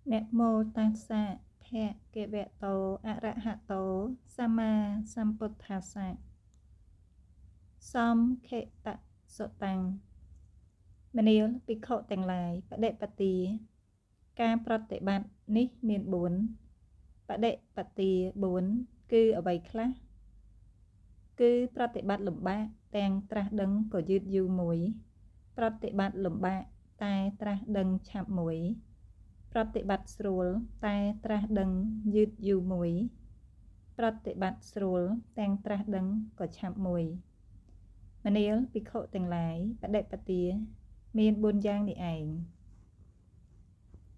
Nè mô tát xa phẹ kệ vẹ tô ạ rạ hạ tô Sama Sambuddhassa Som khệ tạ sộ tăng Meniel ភិក្ខុទាំងឡាយបដិបទាការប្រតិបត្តិនេះមាន4បដិបទា4គឺអ្វីខ្លះគឺប្រតិបត្តិលំបាកទាំងត្រាស់ដឹងក៏យឺតយូរមួយប្រតិបត្តិលំបាកតែត្រាស់ដឹងឆាប់មួយប្រតិបត្តិស្រួលតែត្រាស់ដឹងយឺតយូរមួយប្រតិបត្តិស្រួលទាំងត្រាស់ដឹងក៏ឆាប់មួយមនាលភិក្ខុទាំងឡាយបដិបទាមាន4យ៉ាងនេះឯង